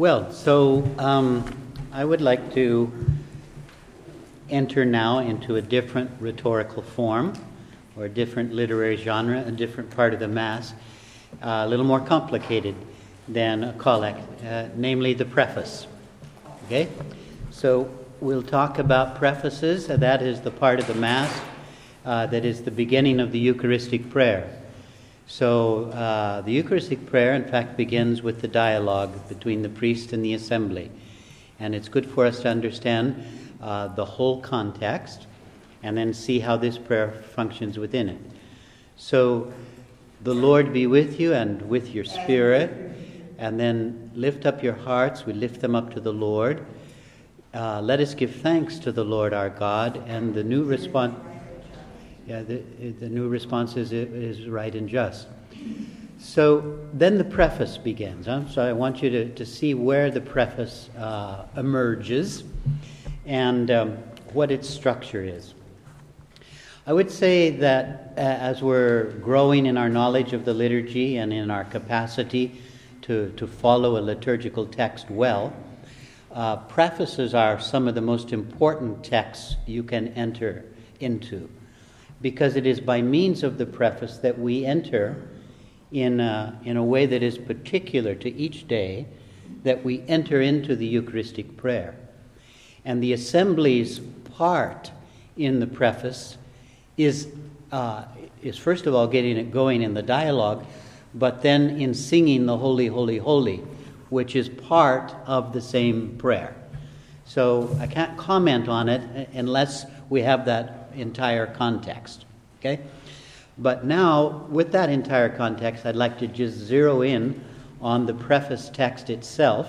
I would like to enter now into a different rhetorical form, or a different literary genre, a different part of the Mass, a little more complicated than a collect, namely the preface. Okay? So we'll talk about prefaces. That is the part of the Mass that is the beginning of the Eucharistic prayer. So the Eucharistic prayer, in fact, begins with the dialogue between the priest and the assembly. And it's good for us to understand the whole context and then see how this prayer functions within it. So, the Lord be with you and with your spirit. And then lift up your hearts. We lift them up to the Lord. Let us give thanks to the Lord our God. And the new response... Yeah, the new response is right and just. So then the preface begins. So I want you to see where the preface emerges and what its structure is. I would say that as we're growing in our knowledge of the liturgy and in our capacity to follow a liturgical text well, prefaces are some of the most important texts you can enter into, because it is by means of the preface that we enter in a way that is particular to each day, that we enter into the Eucharistic prayer. And the assembly's part in the preface is first of all getting it going in the dialogue, but then in singing the Holy, Holy, Holy, which is part of the same prayer. So I can't comment on it unless we have that entire context. Okay? But now, with that entire context, I'd like to just zero in on the preface text itself.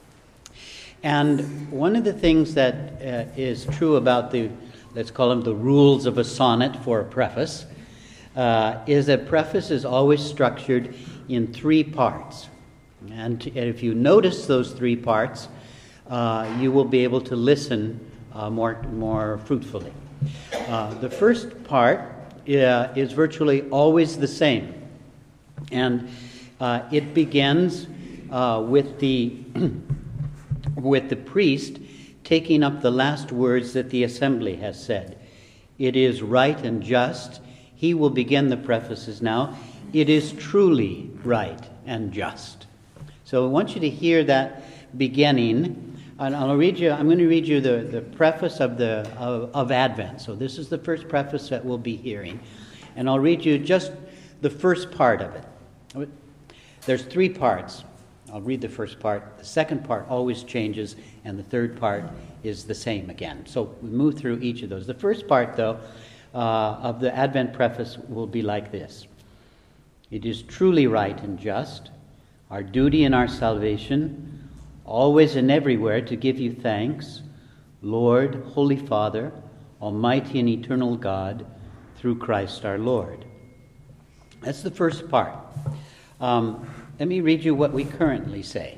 And one of the things that is true about let's call them the rules of a sonnet for a preface, is that preface is always structured in three parts. And if you notice those three parts, you will be able to listen more fruitfully. The first part is virtually always the same. And it begins with the priest taking up the last words that the assembly has said. It is right and just. He will begin the prefaces now. It is truly right and just. So I want you to hear that beginning. And I'm going to read you the preface of Advent. So this is the first preface that we'll be hearing. And I'll read you just the first part of it. There's three parts. I'll read the first part. The second part always changes, and the third part is the same again. So we move through each of those. The first part, though, of the Advent preface will be like this. It is truly right and just, our duty and our salvation, always and everywhere to give you thanks, Lord, Holy Father, Almighty and eternal God, through Christ our Lord. That's the first part. Let me read you what we currently say.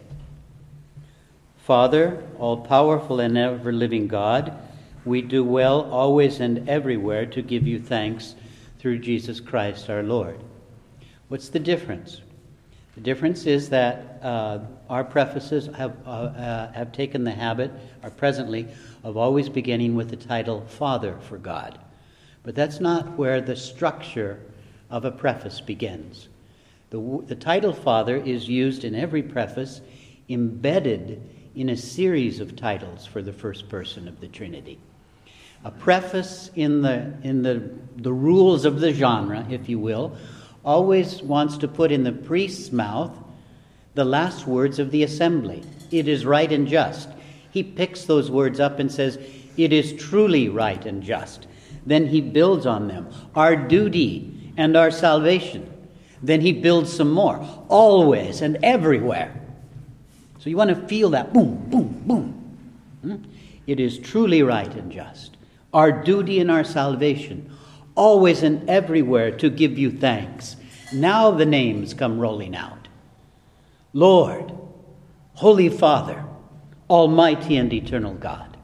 Father, all-powerful and ever-living God, we do well always and everywhere to give you thanks through Jesus Christ our Lord. What's the difference? The difference is that our prefaces have taken the habit, or presently, of always beginning with the title Father for God. But that's not where the structure of a preface begins. The title Father is used in every preface, embedded in a series of titles for the first person of the Trinity. A preface in the rules of the genre, if you will, always wants to put in the priest's mouth the last words of the assembly. It is right and just. He picks those words up and says, it is truly right and just. Then he builds on them. Our duty and our salvation. Then he builds some more. Always and everywhere. So you want to feel that boom, boom, boom. It is truly right and just. Our duty and our salvation. Always and everywhere to give you thanks. Now the names come rolling out. Lord, Holy Father, Almighty and eternal God.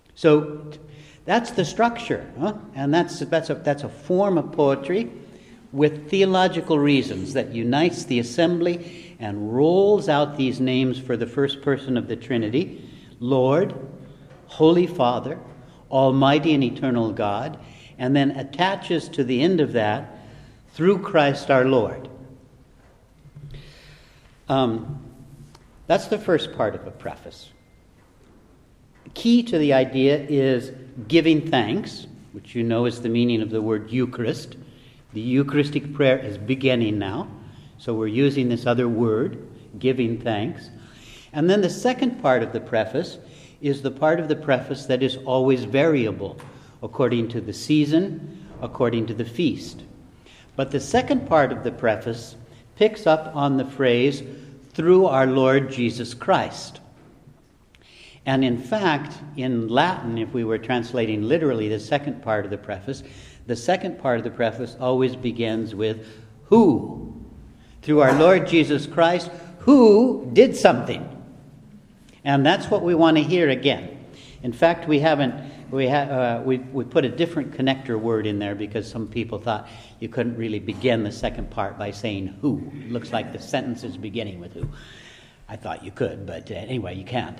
So that's the structure, and that's a form of poetry with theological reasons that unites the assembly and rolls out these names for the first person of the Trinity: Lord, Holy Father, Almighty and Eternal God, and then attaches to the end of that, through Christ our Lord. That's the first part of a preface. Key to the idea is giving thanks, which you know is the meaning of the word Eucharist. The Eucharistic prayer is beginning now, so we're using this other word, giving thanks. And then the second part of the preface is the part of the preface that is always variable, according to the season, according to the feast. But the second part of the preface picks up on the phrase, through our Lord Jesus Christ. And in fact, in Latin, if we were translating literally the second part of the preface always begins with who. Through our Lord Jesus Christ, who did something. And that's what we want to hear again. In fact, we put a different connector word in there because some people thought you couldn't really begin the second part by saying who. It looks like the sentence is beginning with who. I thought you could, but anyway, you can't.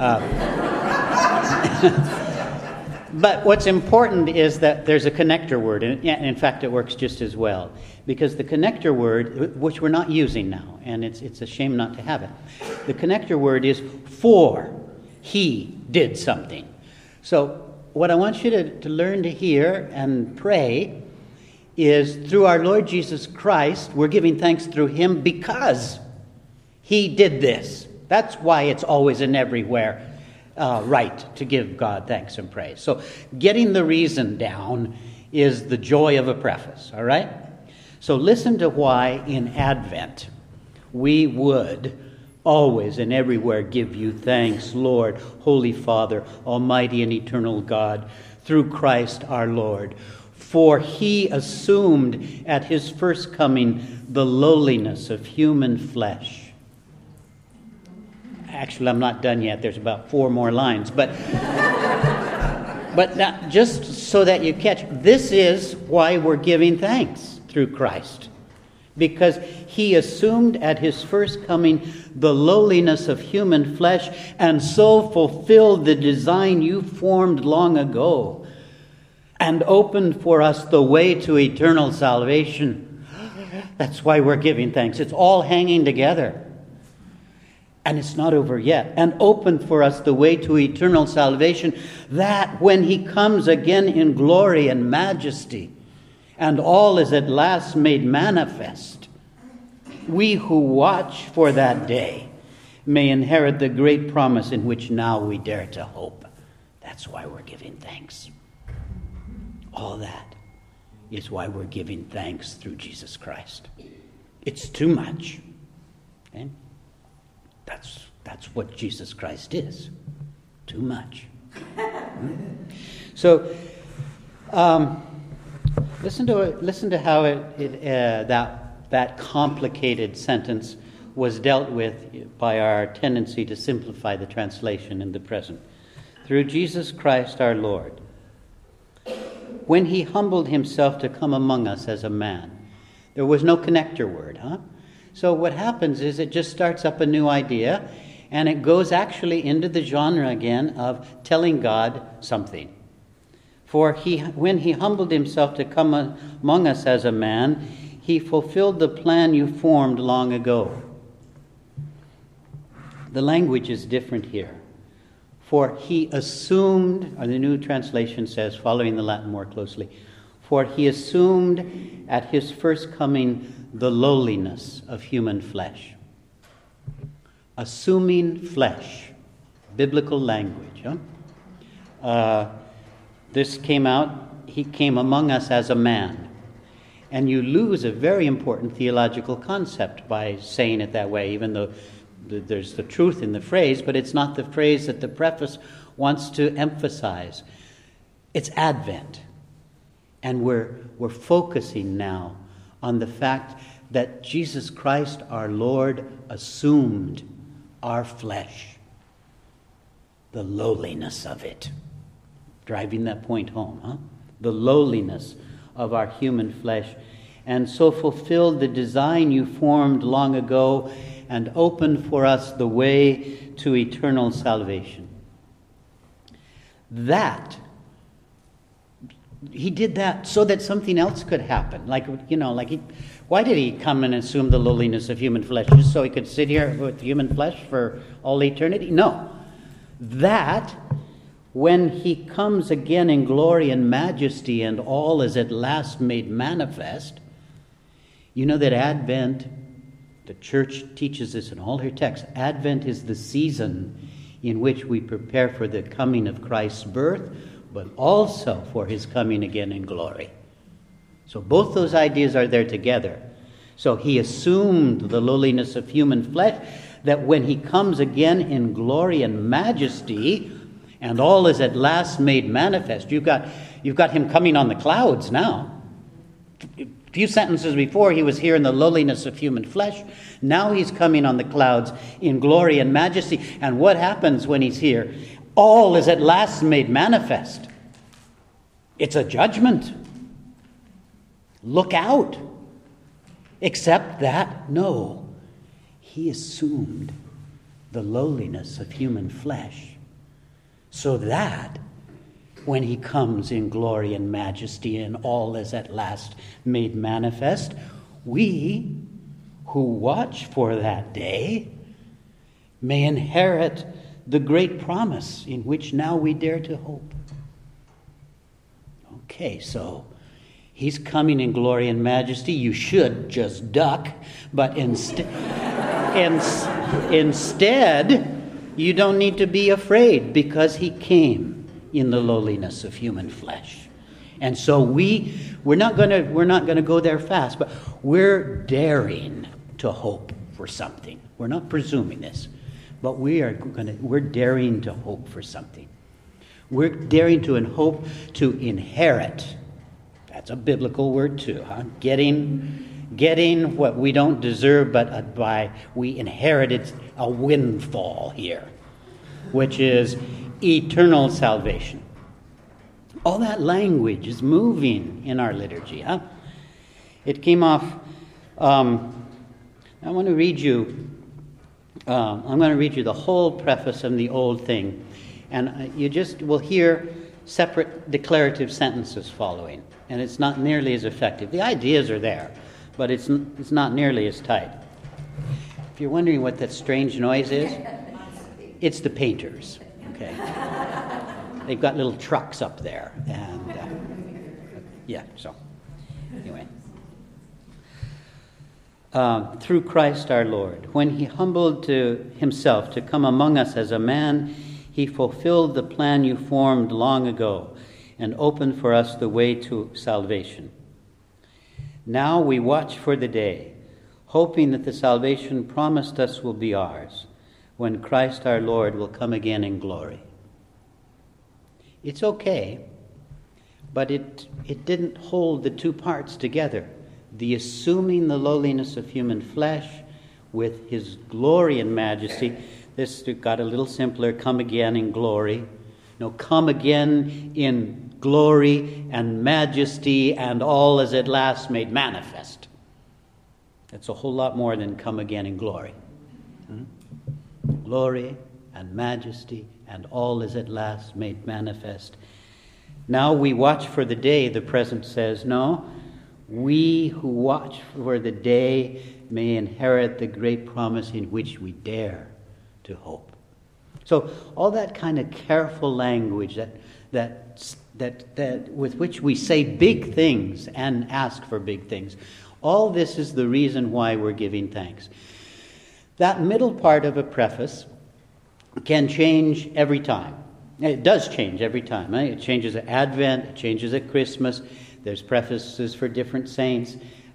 But what's important is that there's a connector word, and in fact it works just as well, because the connector word, which we're not using now, and it's a shame not to have it, the connector word is for. He did something. So what I want you to learn to hear and pray is, through our Lord Jesus Christ, we're giving thanks through him because he did this. That's why it's always and everywhere right to give God thanks and praise. So getting the reason down is the joy of a preface, all right? So listen to why in Advent we would always and everywhere give you thanks, Lord, Holy Father, Almighty and Eternal God, through Christ our Lord. For he assumed at his first coming the lowliness of human flesh. Actually, I'm not done yet. There's about 4 more lines. But now, just so that you catch, this is why we're giving thanks through Christ. Because he assumed at his first coming the lowliness of human flesh and so fulfilled the design you formed long ago and opened for us the way to eternal salvation. That's why we're giving thanks. It's all hanging together. And it's not over yet. And opened for us the way to eternal salvation, that when he comes again in glory and majesty, and all is at last made manifest, we who watch for that day may inherit the great promise in which now we dare to hope. That's why we're giving thanks. All that is why we're giving thanks through Jesus Christ. It's too much. Okay? That's what Jesus Christ is. Too much. So, listen to how that complicated sentence was dealt with by our tendency to simplify the translation in the present. Through Jesus Christ our Lord, when he humbled himself to come among us as a man. There was no connector word, huh? So what happens is it just starts up a new idea, and it goes actually into the genre again of telling God something. For when he humbled himself to come among us as a man, he fulfilled the plan you formed long ago. The language is different here. For he assumed, or the New Translation says, following the Latin more closely, for he assumed at his first coming the lowliness of human flesh. Assuming flesh. Biblical language. Huh? This came out, he came among us as a man. And you lose a very important theological concept by saying it that way, even though there's the truth in the phrase, but it's not the phrase that the preface wants to emphasize. It's Advent. And we're focusing now on the fact that Jesus Christ, our Lord, assumed our flesh. The lowliness of it. Driving that point home, huh? The lowliness of our human flesh. and so fulfilled the design you formed long ago and opened for us the way to eternal salvation. That, he did that so that something else could happen. Why did he come and assume the lowliness of human flesh? Just so he could sit here with human flesh for all eternity? No. That, when he comes again in glory and majesty and all is at last made manifest, you know that Advent, the church teaches this in all her texts, Advent is the season in which we prepare for the coming of Christ's birth, but also for his coming again in glory. So both those ideas are there together. So he assumed the lowliness of human flesh, that when he comes again in glory and majesty, and all is at last made manifest, you've got him coming on the clouds now. A few sentences before, he was here in the lowliness of human flesh. Now he's coming on the clouds in glory and majesty. And what happens when he's here? All is at last made manifest. It's a judgment. Look out. Except that, no, he assumed the lowliness of human flesh, so that when he comes in glory and majesty and all is at last made manifest, we who watch for that day may inherit the great promise in which now we dare to hope. Okay, so he's coming in glory and majesty. You should just duck, but instead, you don't need to be afraid, because he came in the lowliness of human flesh. And so we're not going to go there fast, but we're daring to hope for something. We're not presuming this, but we're daring to hope for something. We're daring to hope to inherit. That's a biblical word too, huh? Getting what we don't deserve, but we inherited a windfall here, which is eternal salvation. All that language is moving in our liturgy, huh? It came off. I want to read you. I'm going to read you the whole preface and the old thing, and you just will hear separate declarative sentences following, and it's not nearly as effective. The ideas are there, but it's not nearly as tight. If you're wondering what that strange noise is, it's the painters. Okay, they've got little trucks up there, and So anyway. Through Christ our Lord, when he humbled to himself to come among us as a man, he fulfilled the plan you formed long ago and opened for us the way to salvation. Now we watch for the day, hoping that the salvation promised us will be ours when Christ our Lord will come again in glory. It's okay, but it didn't hold the two parts together. The assuming the lowliness of human flesh with his glory and majesty. This got a little simpler. Come again in glory. No, come again in glory and majesty, and all is at last made manifest. That's a whole lot more than come again in glory. Glory and majesty, and all is at last made manifest. Now we watch for the day, the present says. No, we who watch for the day may inherit the great promise in which we dare to hope. So all that kind of careful language that with which we say big things and ask for big things, all this is the reason why we're giving thanks. That middle part of a preface can change every time. It does change every time. It changes at Advent, it changes at Christmas. There's prefaces for different saints.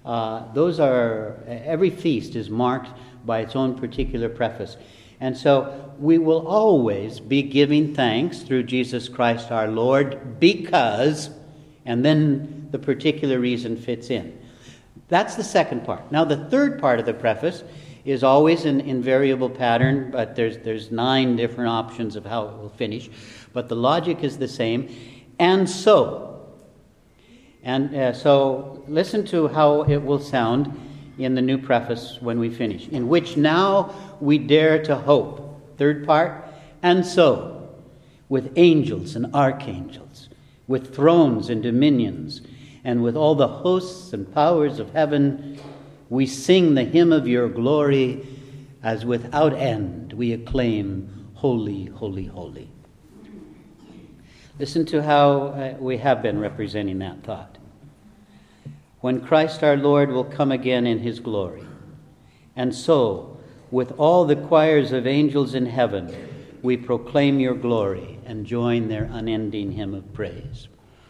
Every feast is marked by its own particular preface. And so we will always be giving thanks through Jesus Christ our Lord because, and then the particular reason fits in. That's the second part. Now the third part of the preface is always an invariable pattern, but there's 9 different options of how it will finish. But the logic is the same. And so, And so listen to how it will sound in the new preface when we finish. In which now we dare to hope. Third part. And so, with angels and archangels, with thrones and dominions, and with all the hosts and powers of heaven, we sing the hymn of your glory, as without end we acclaim, Holy, holy, holy. Listen to how we have been representing that thought. When Christ our Lord will come again in his glory, and so, with all the choirs of angels in heaven, we proclaim your glory and join their unending hymn of praise.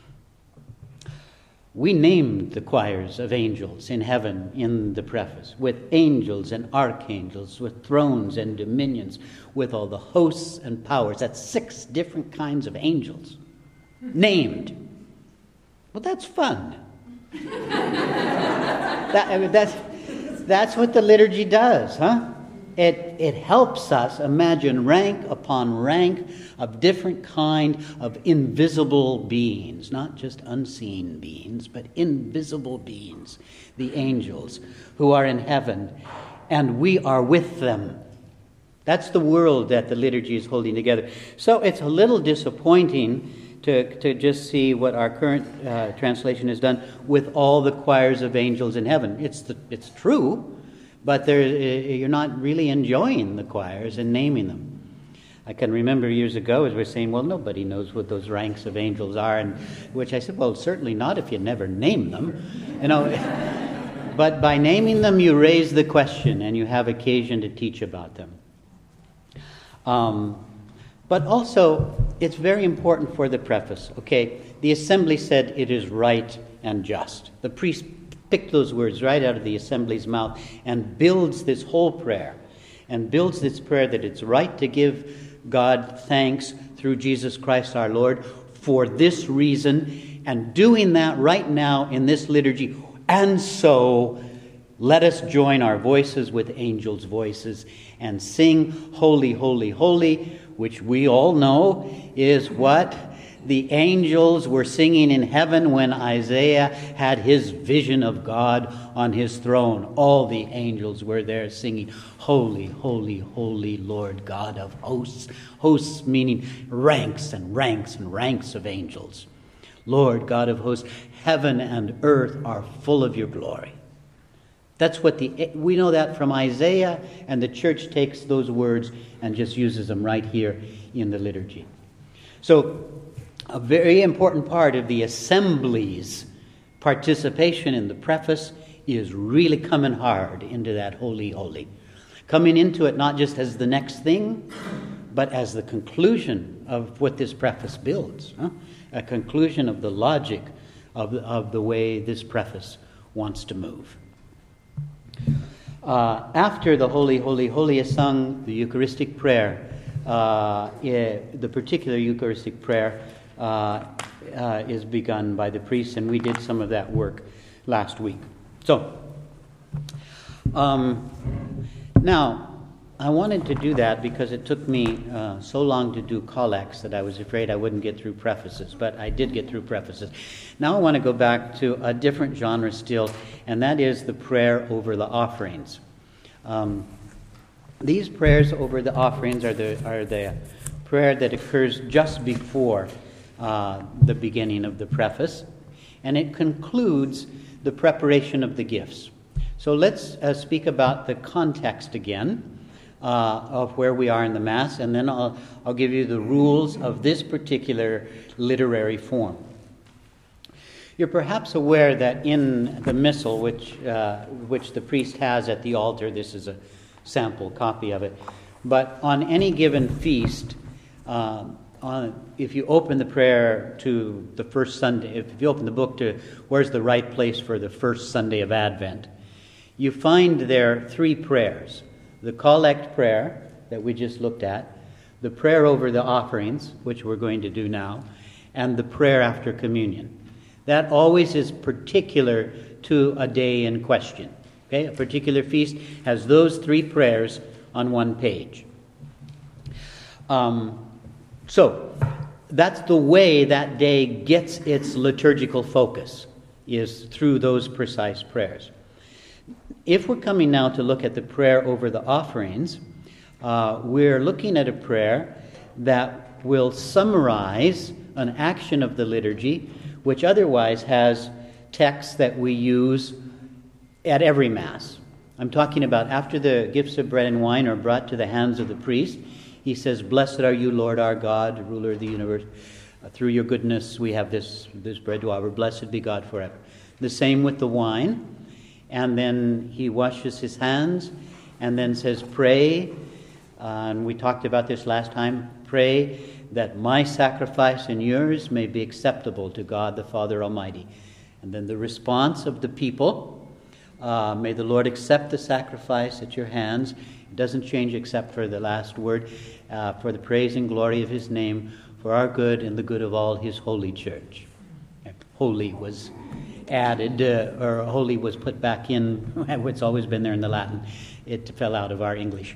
We named the choirs of angels in heaven in the preface, with angels and archangels, with thrones and dominions, with all the hosts and powers. That's 6 different kinds of angels named. Well, that's fun. That's what the liturgy does, huh? It helps us imagine rank upon rank of different kind of invisible beings, not just unseen beings, but invisible beings, the angels who are in heaven, and we are with them. That's the world that the liturgy is holding together. So it's a little disappointing to just see what our current translation has done with all the choirs of angels in heaven. It's true, but you're not really enjoying the choirs and naming them. I can remember years ago as we're saying, well, nobody knows what those ranks of angels are, and which I said, well, certainly not if you never name them. But by naming them, you raise the question and you have occasion to teach about them. But also, it's very important for the preface. Okay, the assembly said it is right and just. The priest picked those words right out of the assembly's mouth and builds this whole prayer. And builds this prayer that it's right to give God thanks through Jesus Christ our Lord for this reason. And doing that right now in this liturgy. And so, let us join our voices with angels' voices and sing Holy, Holy, Holy, which we all know is what the angels were singing in heaven when Isaiah had his vision of God on his throne. All the angels were there singing, Holy, Holy, Holy Lord God of hosts. Hosts meaning ranks and ranks and ranks of angels. Lord God of hosts, heaven and earth are full of your glory. That's what we know that from Isaiah, and the church takes those words and just uses them right here in the liturgy. So, a very important part of the assembly's participation in the preface is really coming hard into that holy, holy. Coming into it not just as the next thing, but as the conclusion of what this preface builds. A conclusion of the logic of the way this preface wants to move. After the Holy, Holy, Holy is sung, the Eucharistic prayer, the particular Eucharistic prayer is begun by the priest, and we did some of that work last week. So, now, I wanted to do that because it took me so long to do collects that I was afraid I wouldn't get through prefaces, but I did get through prefaces. Now I want to go back to a different genre still, and that is the prayer over the offerings. These prayers over the offerings are the prayer that occurs just before the beginning of the preface, and it concludes the preparation of the gifts. So let's speak about the context again of where we are in the Mass, and then I'll give you the rules of this particular literary form. You're perhaps aware that in the Missal, which the priest has at the altar, this is a sample copy of it, but on any given feast, if you open the prayer to the first Sunday, if you open the book to where's the right place for the first Sunday of Advent, you find there 3 prayers. The collect prayer that we just looked at, the prayer over the offerings, which we're going to do now, and the prayer after communion. That always is particular to a day in question. Okay? A particular feast has those 3 prayers on one page. So, that's the way that day gets its liturgical focus. is through those precise prayers. If we're coming now to look at the prayer over the offerings, we're looking at a prayer that will summarize an action of the liturgy, which otherwise has texts that we use at every Mass. I'm talking about after the gifts of bread and wine are brought to the hands of the priest, he says, "Blessed are you, Lord our God, ruler of the universe. Through your goodness we have this bread to offer. Blessed be God forever." The same with the wine. And then he washes his hands and then says, "Pray," and we talked about this last time, "Pray that my sacrifice and yours may be acceptable to God the Father Almighty." And then the response of the people, "May the Lord accept the sacrifice at your hands." It doesn't change except for the last word, "for the praise and glory of his name, for our good and the good of all his holy church." Holy was added, or holy was put back in. It's always been there in the Latin. It fell out of our English.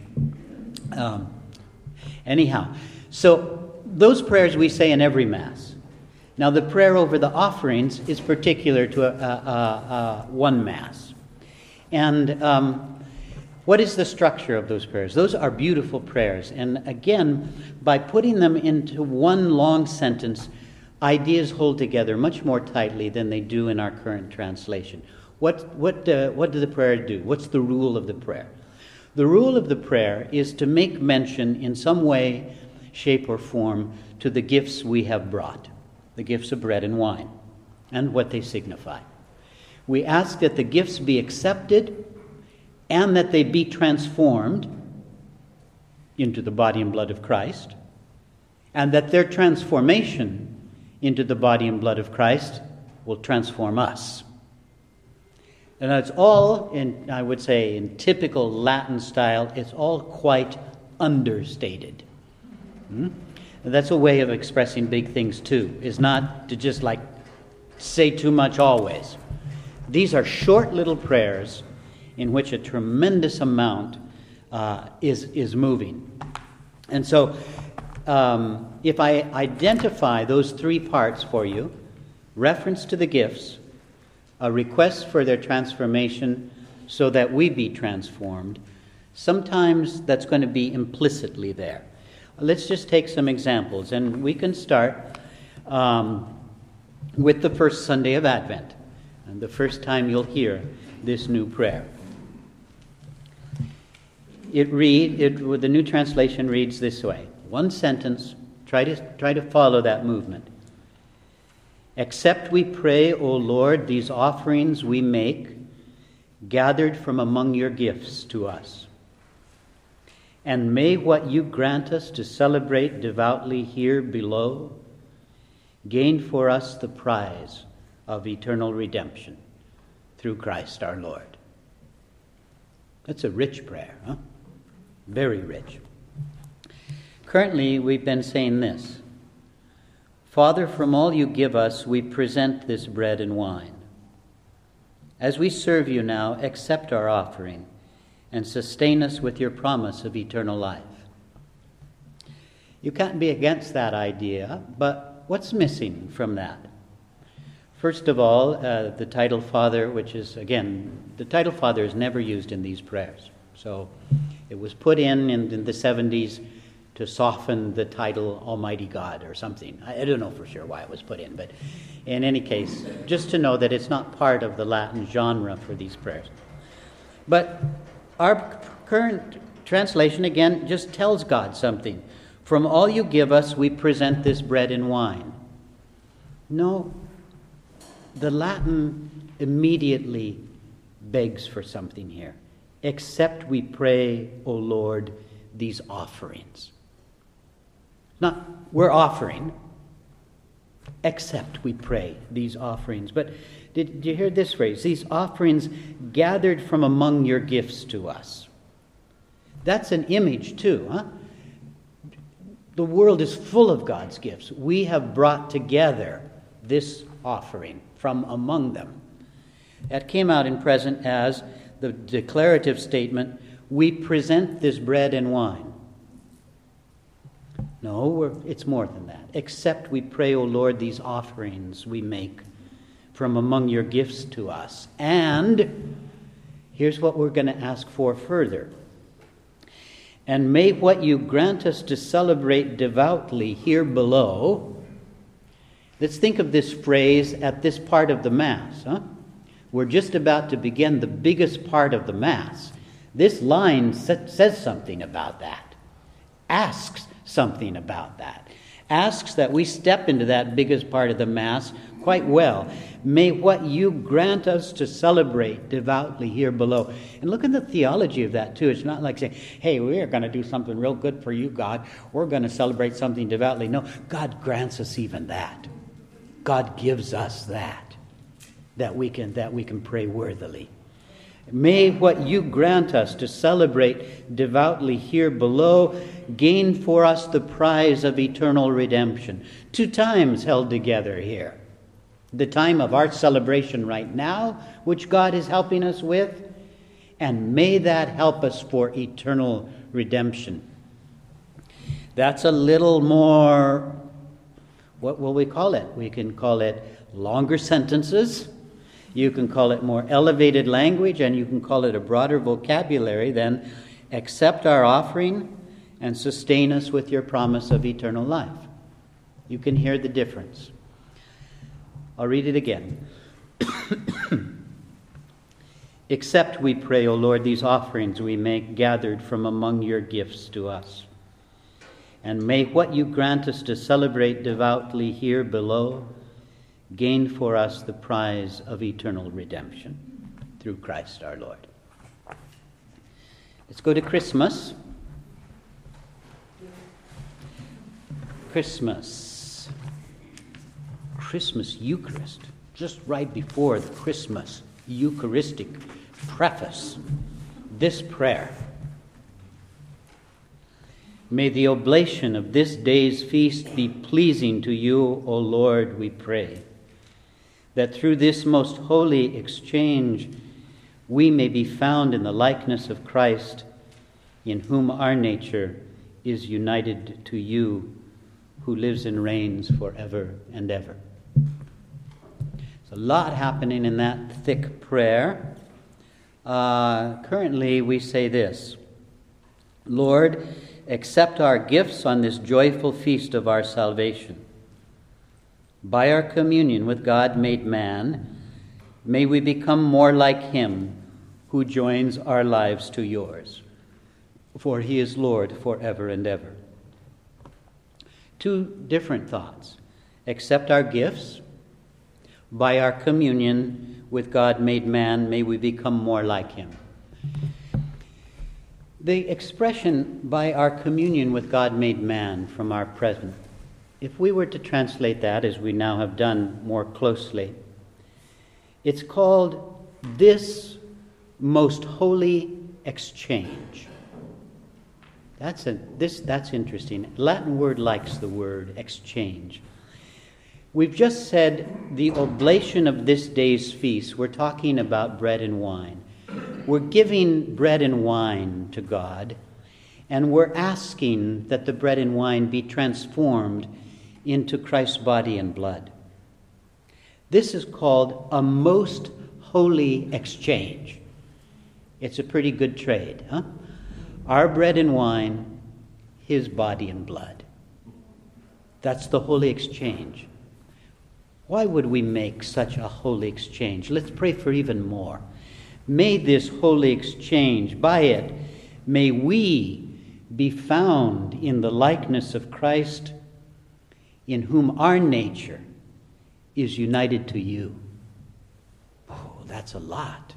Anyhow, so those prayers we say in every Mass. Now the prayer over the offerings is particular to one Mass. And what is the structure of those prayers? Those are beautiful prayers. And again, by putting them into one long sentence, ideas hold together much more tightly than they do in our current translation. What does the prayer do? What's the rule of the prayer? The rule of the prayer is to make mention in some way, shape, or form to the gifts we have brought, the gifts of bread and wine, and what they signify. We ask that the gifts be accepted and that they be transformed into the body and blood of Christ, and that their transformation into the body and blood of Christ will transform us. And it's all, I would say, in typical Latin style, it's all quite understated. And that's a way of expressing big things too, is not to just say too much always. These are short little prayers in which a tremendous amount is moving. And so if I identify those three parts for you, reference to the gifts, a request for their transformation so that we be transformed, sometimes that's going to be implicitly there. Let's just take some examples, and we can start with the first Sunday of Advent, and the first time you'll hear this new prayer. The New Translation reads this way. One sentence, try to follow that movement. "Accept, we pray, O Lord, these offerings we make, gathered from among your gifts to us. And may what you grant us to celebrate devoutly here below gain for us the prize of eternal redemption through Christ our Lord." That's a rich prayer, huh? Very rich. Currently, we've been saying this. "Father, from all you give us, we present this bread and wine. As we serve you now, accept our offering and sustain us with your promise of eternal life." You can't be against that idea, but what's missing from that? First of all, the title Father, which is, again, the title Father is never used in these prayers. So it was put in the 70s to soften the title Almighty God or something. I don't know for sure why it was put in, but in any case, just to know that it's not part of the Latin genre for these prayers. But our current translation, again, just tells God something. "From all you give us, we present this bread and wine." No, the Latin immediately begs for something here. "Accept, we pray, O Lord, these offerings." Not, we're offering. "Accept, we pray, these offerings." But did you hear this phrase? "These offerings gathered from among your gifts to us." That's an image too, huh? The world is full of God's gifts. We have brought together this offering from among them. That came out in present as the declarative statement, "We present this bread and wine." No, it's more than that. "Accept, we pray, O Lord, these offerings we make from among your gifts to us. And here's what we're going to ask for further. And may what you grant us to celebrate devoutly here below. Let's think of this phrase at this part of the Mass. We're just about to begin the biggest part of the Mass. This line says something about that. Asks something about that. Asks that we step into that biggest part of the Mass quite well. May what you grant us to celebrate devoutly here below. And look at the theology of that too. It's not like saying, hey, we're going to do something real good for you, God. We're going to celebrate something devoutly. No, God grants us even that. God gives us that we can pray worthily. May what you grant us to celebrate devoutly here below gain for us the prize of eternal redemption. 2 times held together here. The time of our celebration right now, which God is helping us with, and may that help us for eternal redemption. That's a little more, what will we call it? We can call it longer sentences. You can call it more elevated language, and you can call it a broader vocabulary than accept our offering and sustain us with your promise of eternal life. You can hear the difference. I'll read it again. Accept, we pray, O Lord, these offerings we make gathered from among your gifts to us. And may what you grant us to celebrate devoutly here below gain for us the prize of eternal redemption through Christ our Lord. Let's go to Christmas. Christmas Eucharist, just right before the Christmas Eucharistic preface, this prayer. May the oblation of this day's feast be pleasing to you, O Lord, we pray, that through this most holy exchange we may be found in the likeness of Christ, in whom our nature is united to you, who lives and reigns forever and ever. There's a lot happening in that thick prayer. Currently we say this: Lord, accept our gifts on this joyful feast of our salvation. By our communion with God made man, may we become more like him who joins our lives to yours. For he is Lord forever and ever. 2 different thoughts. Accept our gifts. By our communion with God made man, may we become more like him. The expression, by our communion with God made man, from our present, if we were to translate that, as we now have done more closely, it's called this most holy exchange. That's interesting. Latin word likes the word exchange. We've just said the oblation of this day's feast. We're talking about bread and wine. We're giving bread and wine to God, and we're asking that the bread and wine be transformed into Christ's body and blood. This is called a most holy exchange. It's a pretty good trade, huh? Our bread and wine, his body and blood. That's the holy exchange. Why would we make such a holy exchange? Let's pray for even more. May this holy exchange, by it, may we be found in the likeness of Christ, in whom our nature is united to you. Oh, that's a lot.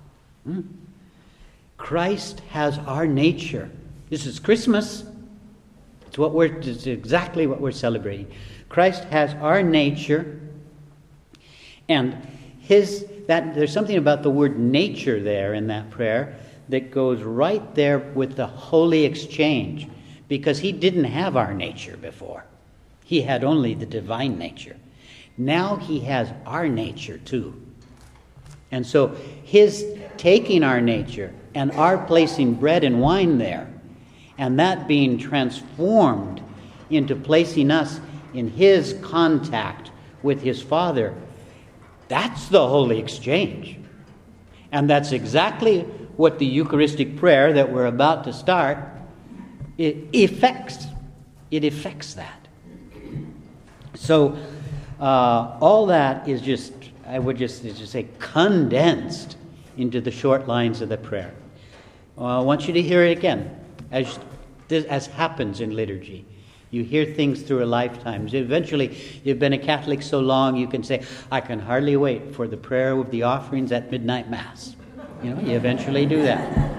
Christ has our nature. This is Christmas. It's exactly what we're celebrating. Christ has our nature, and there's something about the word nature there in that prayer that goes right there with the holy exchange, because he didn't have our nature before. He had only the divine nature. Now he has our nature too. And so his taking our nature and our placing bread and wine there, and that being transformed into placing us in his contact with his Father, That's the holy exchange. And that's exactly what the Eucharistic prayer that we're about to start, it effects that. So all that is just, I would just say, condensed into the short lines of the prayer. I want you to hear it again, as happens in liturgy. You hear things through a lifetime. Eventually, you've been a Catholic so long, you can say, I can hardly wait for the prayer of the offerings at midnight Mass. You eventually do that.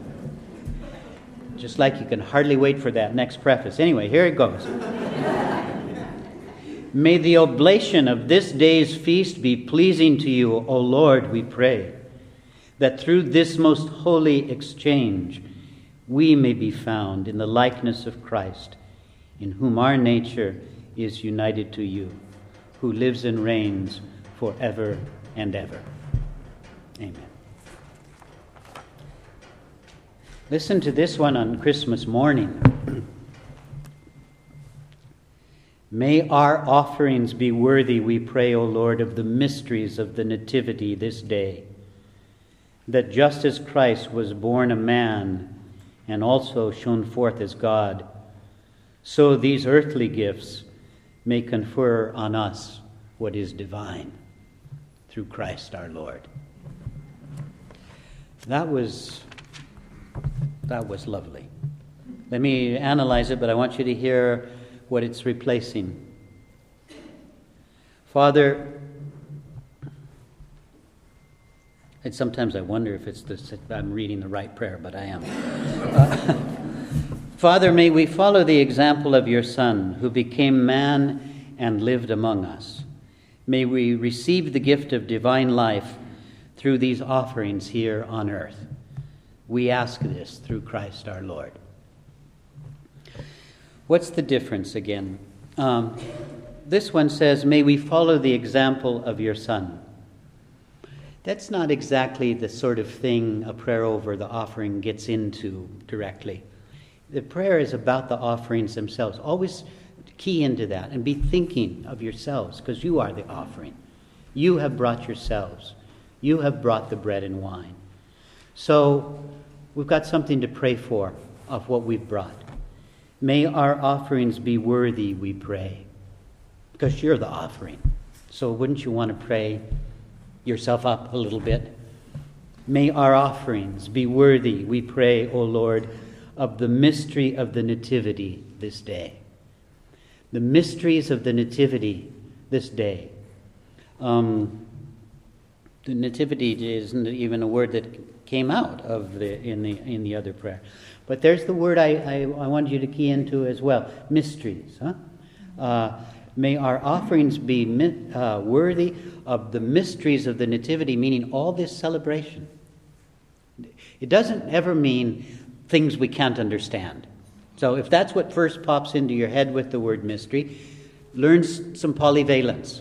Just like you can hardly wait for that next preface. Anyway, here it goes. May the oblation of this day's feast be pleasing to you, O Lord, we pray, that through this most holy exchange we may be found in the likeness of Christ, in whom our nature is united to you, who lives and reigns forever and ever. Amen. Listen to this one on Christmas morning. May our offerings be worthy, we pray, O Lord, of the mysteries of the Nativity this day, that just as Christ was born a man and also shone forth as God, so these earthly gifts may confer on us what is divine through Christ our Lord. That was lovely. Let me analyze it, but I want you to hear what it's replacing. Father, and sometimes I wonder if I'm reading the right prayer, but I am. Father, may we follow the example of your Son, who became man and lived among us. May we receive the gift of divine life through these offerings here on earth. We ask this through Christ our Lord. What's the difference again? This one says, may we follow the example of your Son. That's not exactly the sort of thing a prayer over the offering gets into directly. The prayer is about the offerings themselves. Always key into that and be thinking of yourselves, because you are the offering. You have brought yourselves. You have brought the bread and wine. So we've got something to pray for of what we've brought. May our offerings be worthy, we pray, because you're the offering. So wouldn't you want to pray yourself up a little bit? May our offerings be worthy, we pray, O Lord, of the mystery of the Nativity this day. The mysteries of the Nativity this day. The Nativity isn't even a word that came out of in the other prayer. But there's the word I want you to key into as well. Mysteries. May our offerings be worthy of the mysteries of the Nativity, meaning all this celebration. It doesn't ever mean things we can't understand. So if that's what first pops into your head with the word mystery, learn some polyvalence.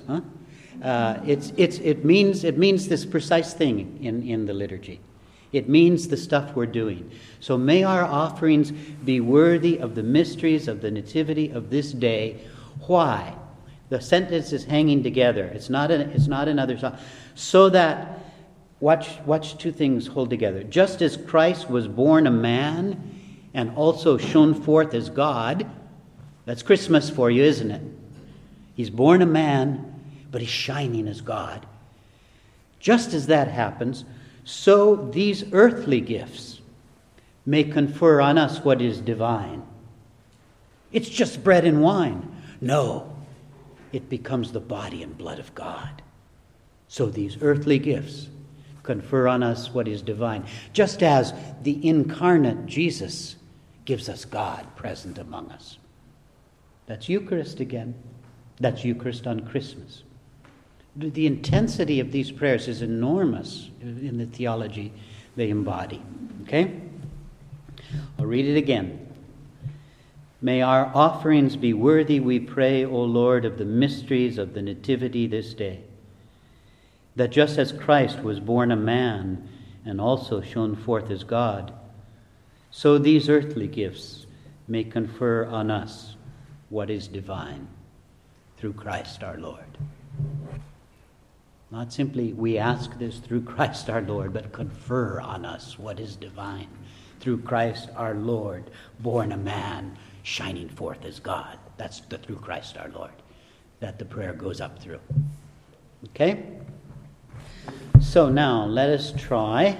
It means this precise thing in the liturgy. It means the stuff we're doing. So may our offerings be worthy of the mysteries of the Nativity of this day. Why? The sentence is hanging together. It's not another song. So that, watch two things hold together. Just as Christ was born a man and also shone forth as God, that's Christmas for you, isn't it? He's born a man, but he's shining as God. Just as that happens, so these earthly gifts may confer on us what is divine. It's just bread and wine. No, it becomes the body and blood of God. So these earthly gifts confer on us what is divine, just as the incarnate Jesus gives us God present among us. That's Eucharist again. That's Eucharist on Christmas. The intensity of these prayers is enormous in the theology they embody. Okay? I'll read it again. May our offerings be worthy, we pray, O Lord, of the mysteries of the Nativity this day, that just as Christ was born a man and also shone forth as God, so these earthly gifts may confer on us what is divine through Christ our Lord. Not simply, we ask this through Christ our Lord, but confer on us what is divine. Through Christ our Lord, born a man, shining forth as God. That's the through Christ our Lord that the prayer goes up through. Okay? So now, let us try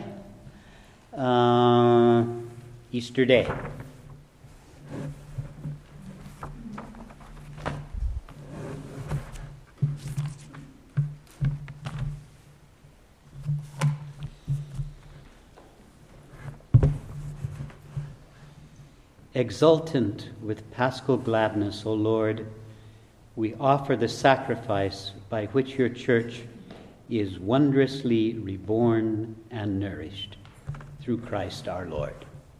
Easter Day. Exultant with paschal gladness, O Lord, we offer the sacrifice by which your church is wondrously reborn and nourished through Christ our Lord.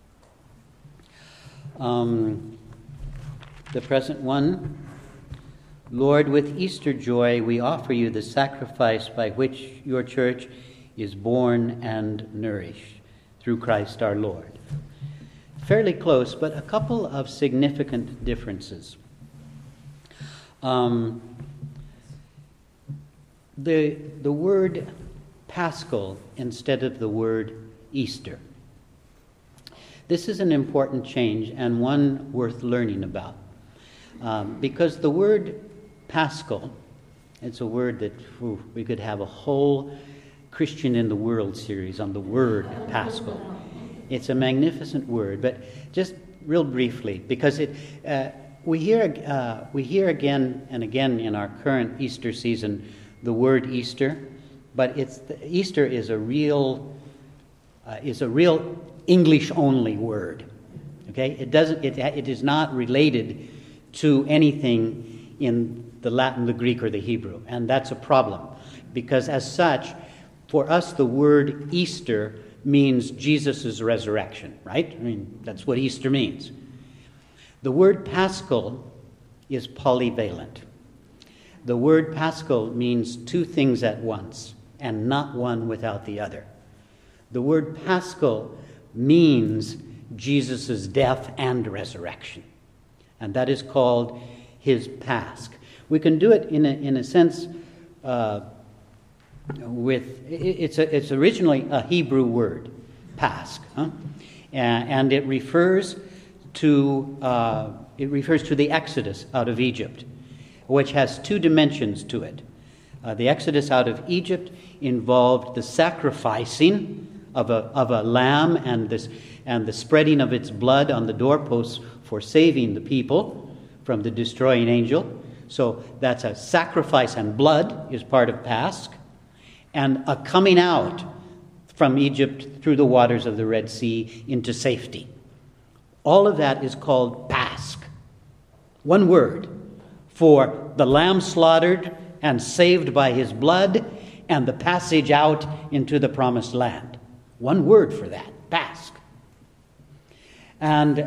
The present one. Lord, with Easter joy, we offer you the sacrifice by which your church is born and nourished through Christ our Lord. Fairly close, but a couple of significant differences. The word Paschal instead of the word Easter. This is an important change and one worth learning about. Because the word Paschal, it's a word that we could have a whole Christian in the World series on the word Paschal. It's a magnificent word, but just real briefly, because we hear again and again in our current Easter season the word Easter, but Easter is a real English-only word. Okay, it is not related to anything in the Latin, the Greek, or the Hebrew, and that's a problem, because as such, for us, the word Easter means Jesus' resurrection, right? I mean, that's what Easter means. The word Paschal is polyvalent. The word Paschal means two things at once, and not one without the other. The word Paschal means Jesus' death and resurrection, and that is called his Pasch. We can do it in a sense it's originally a Hebrew word, Pasch, and it refers to the Exodus out of Egypt, which has two dimensions to it. The Exodus out of Egypt involved the sacrificing of a lamb and the spreading of its blood on the doorposts for saving the people from the destroying angel. So that's a sacrifice, and blood is part of Pasch. And a coming out from Egypt through the waters of the Red Sea into safety. All of that is called Pasch. One word for the lamb slaughtered and saved by his blood and the passage out into the promised land. One word for that, Pasch. And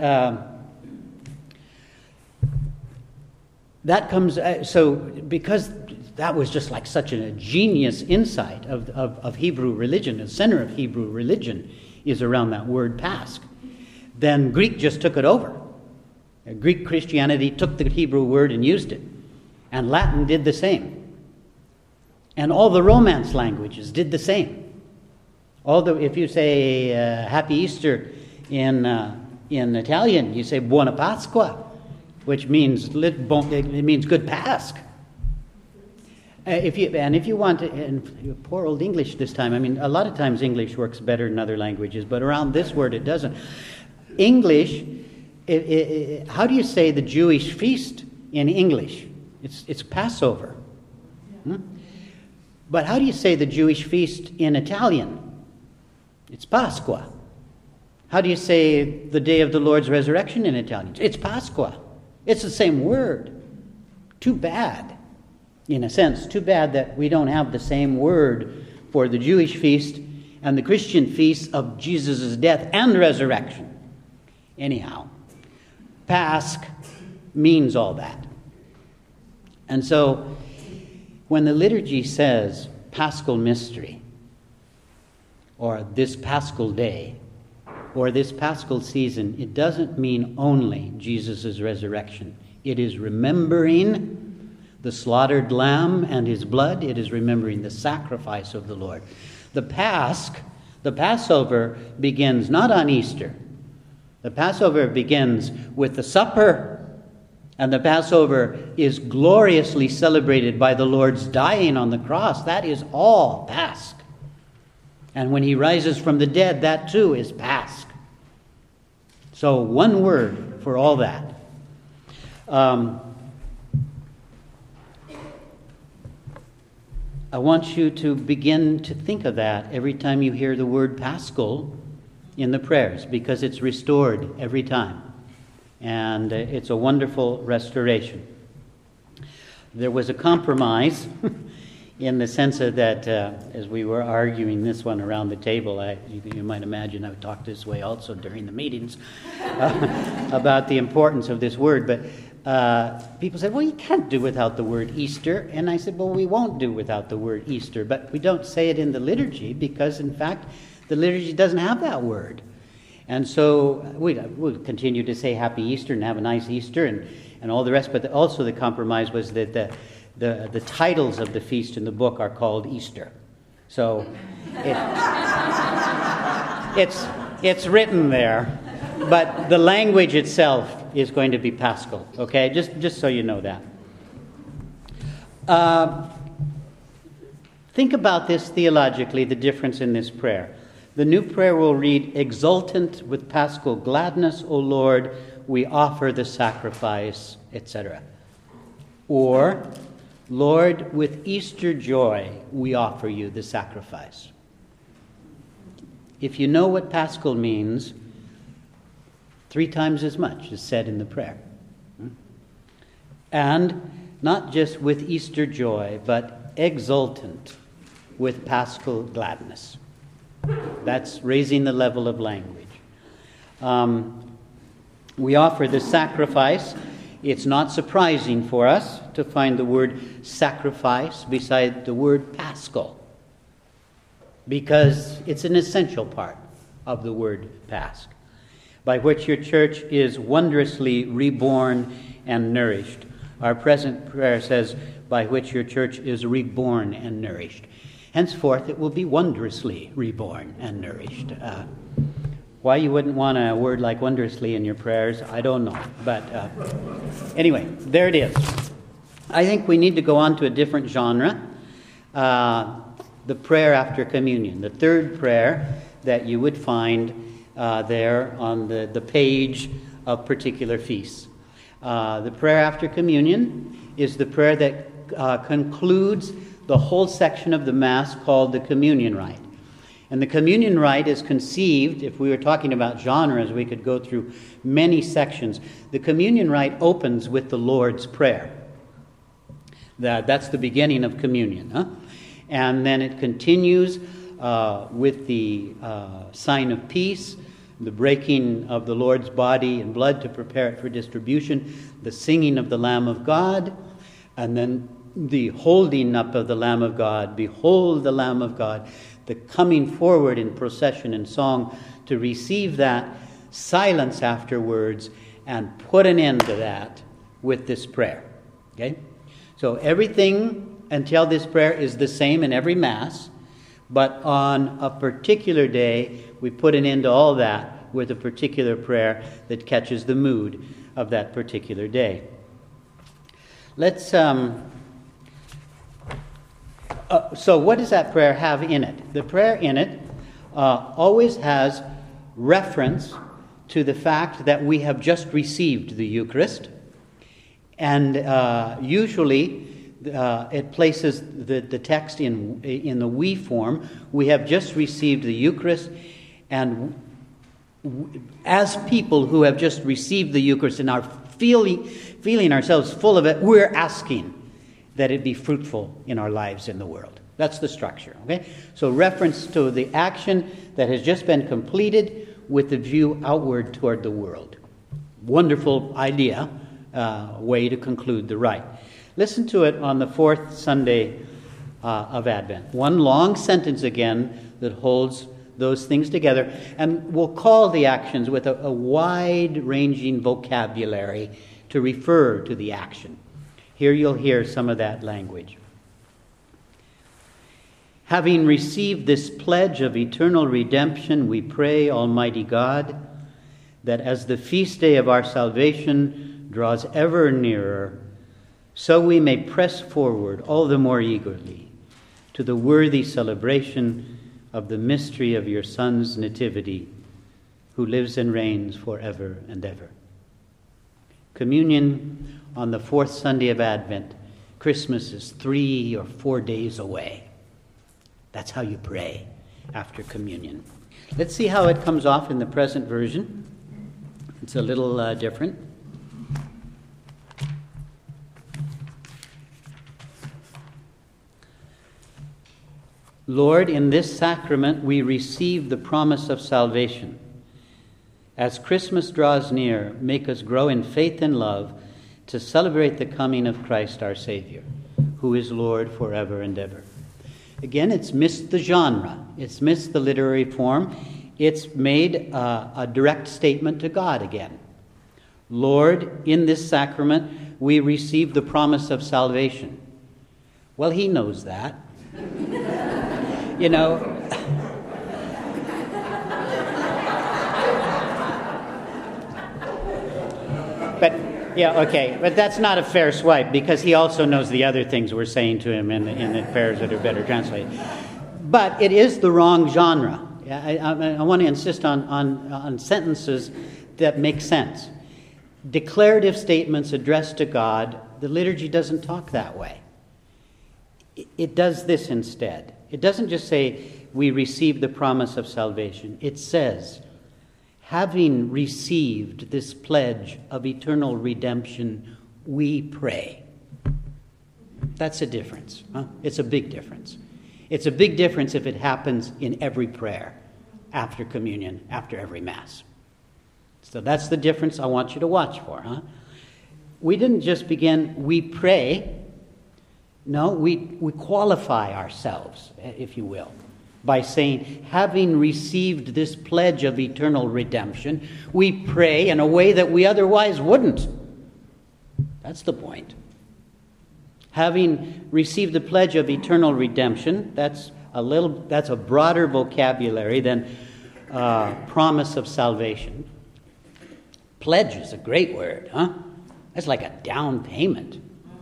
that comes, so because that was just like such a genius insight of Hebrew religion. The center of Hebrew religion is around that word Pasch. Then Greek just took it over. Greek Christianity took the Hebrew word and used it. And Latin did the same. And all the Romance languages did the same. If you say Happy Easter in Italian, you say Buona Pasqua, which means good Pasch. If you want to, and poor old English this time, I mean, a lot of times English works better than other languages, but around this word it doesn't. English, how do you say the Jewish feast in English? It's Passover. But how do you say the Jewish feast in Italian? It's Pasqua. How do you say the day of the Lord's resurrection in Italian? It's Pasqua. It's the same word. Too bad. In a sense, too bad that we don't have the same word for the Jewish feast and the Christian feast of Jesus' death and resurrection. Anyhow, Pasch means all that. And so, when the liturgy says Paschal mystery, or this Paschal day, or this Paschal season, it doesn't mean only Jesus' resurrection. It is remembering the slaughtered lamb and his blood. It is remembering the sacrifice of the Lord. The Passover begins not on Easter. The Passover begins with the supper. And the Passover is gloriously celebrated by the Lord's dying on the cross. That is all Pasch. And when he rises from the dead, that too is Pasch. So one word for all that. I want you to begin to think of that every time you hear the word Paschal in the prayers, because it's restored every time. And it's a wonderful restoration. There was a compromise in the sense of that as we were arguing this one around the table, you might imagine I would talk this way also during the meetings about the importance of this word. But people said, well, you can't do without the word Easter. And I said, well, we won't do without the word Easter. But we don't say it in the liturgy because, in fact, the liturgy doesn't have that word. And so we'll continue to say Happy Easter and have a nice Easter and all the rest. But also the compromise was that the titles of the feast in the book are called Easter. So it's written there, but the language itself is going to be Paschal. Okay, just so you know that. Think about this theologically, the difference in this prayer. The new prayer will read, exultant with paschal gladness, O Lord, we offer the sacrifice, etc. Or, Lord, with Easter joy, we offer you the sacrifice. If you know what paschal means, 3 times as much is said in the prayer. And not just with Easter joy, but exultant with paschal gladness. That's raising the level of language. We offer the sacrifice. It's not surprising for us to find the word sacrifice beside the word paschal, because it's an essential part of the word Pasch, by which your church is wondrously reborn and nourished. Our present prayer says, by which your church is reborn and nourished. Henceforth, it will be wondrously reborn and nourished. Why you wouldn't want a word like wondrously in your prayers, I don't know. But anyway, there it is. I think we need to go on to a different genre. The prayer after communion, the third prayer that you would find there on the page of particular feasts. The prayer after communion is the prayer that concludes the whole section of the Mass called the communion rite. And the communion rite is conceived, if we were talking about genres, we could go through many sections. The communion rite opens with the Lord's Prayer. That's the beginning of communion. And then it continues with the sign of peace, the breaking of the Lord's body and blood to prepare it for distribution, the singing of the Lamb of God, and then the holding up of the Lamb of God. Behold the Lamb of God, the coming forward in procession and song to receive that, silence afterwards, and put an end to that with this prayer. Okay? So everything until this prayer is the same in every Mass, but on a particular day, we put an end to all that with a particular prayer that catches the mood of that particular day. Let's... So what does that prayer have in it? The prayer in it always has reference to the fact that we have just received the Eucharist. And usually it places the text in the we form. We have just received the Eucharist, and as people who have just received the Eucharist and are feeling ourselves full of it, we're asking that it be fruitful in our lives in the world. That's the structure, okay? So reference to the action that has just been completed with the view outward toward the world. Wonderful idea, way to conclude the rite. Listen to it on the 4th Sunday of Advent. One long sentence again that holds those things together, and we'll call the actions with a wide-ranging vocabulary to refer to the action. Here you'll hear some of that language. Having received this pledge of eternal redemption, we pray, Almighty God, that as the feast day of our salvation draws ever nearer, so we may press forward all the more eagerly to the worthy celebration of the mystery of your Son's nativity, who lives and reigns forever and ever. Communion on the fourth Sunday of Advent. Christmas is 3 or 4 days away. That's how you pray after communion. Let's see how it comes off in the present version. It's a little different. Lord, in this sacrament we receive the promise of salvation. As Christmas draws near, make us grow in faith and love to celebrate the coming of Christ our Savior, who is Lord forever and ever. Again, it's missed the genre. It's missed the literary form. It's made a direct statement to God again. Lord, in this sacrament, we receive the promise of salvation. Well, he knows that. You know, but that's not a fair swipe, because he also knows the other things we're saying to him in the prayers that are better translated. But it is the wrong genre. I want to insist on sentences that make sense. Declarative statements addressed to God, the liturgy doesn't talk that way. It does this instead. It doesn't just say, we receive the promise of salvation. It says, having received this pledge of eternal redemption, we pray. That's a difference. Huh? It's a big difference. It's a big difference if it happens in every prayer, after communion, after every Mass. So that's the difference I want you to watch for. Huh? We didn't just begin, we pray. No, we qualify ourselves, if you will, by saying, having received this pledge of eternal redemption, we pray in a way that we otherwise wouldn't. That's the point. Having received the pledge of eternal redemption, that's a broader vocabulary than promise of salvation. Pledge is a great word, huh? That's like a down payment.